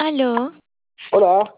Aló, Hola,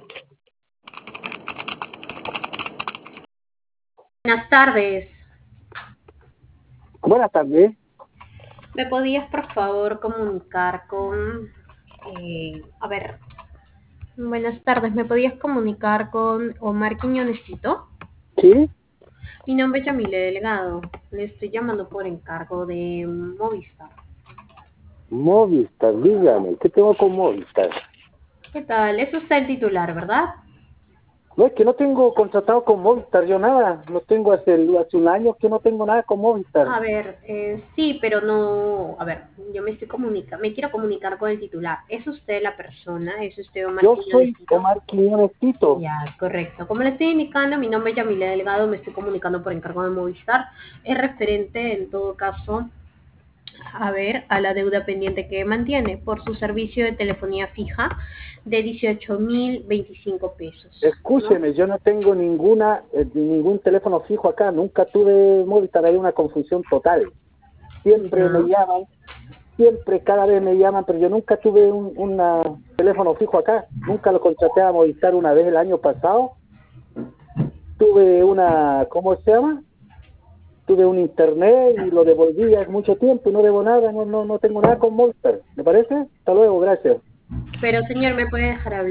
Buenas tardes. buenas tardes. ¿Me podías, por favor, comunicar con... a ver, buenas tardes. ¿Me podías comunicar con Omar Quiñonesito? ¿Sí? Mi nombre es Yamile Delgado. Le estoy llamando por encargo de Movistar. Movistar, dígame, ¿qué tengo con Movistar? ¿Qué tal? Es usted el titular, ¿verdad? No, es que no tengo contratado con Movistar, yo nada, no tengo hace un año que no tengo nada con Movistar. A ver, sí, pero no... A ver, yo me quiero comunicar con el titular. ¿Es usted la persona? ¿Es usted Omar Yo soy Quiñonesito? Omar Quiñones Tito. Ya, correcto. Como le estoy indicando, mi nombre es Yamile Delgado, me estoy comunicando por encargo de Movistar. Es referente, en todo caso, a ver, a la deuda pendiente que mantiene por su servicio de telefonía fija de 18.025 pesos, ¿no? Escúcheme, yo no tengo ningún teléfono fijo acá, nunca tuve Movistar, hay una confusión total. Siempre me Ya. llaman, siempre, cada vez me llaman, pero yo nunca tuve un teléfono fijo acá, nunca lo contraté a Movistar una vez el año pasado. Tuve ¿cómo se llama? Tuve un internet y lo devolví hace mucho tiempo y no debo nada, no tengo nada con Monster. ¿Me parece? Hasta luego, gracias. Pero señor, ¿me puede dejar hablar?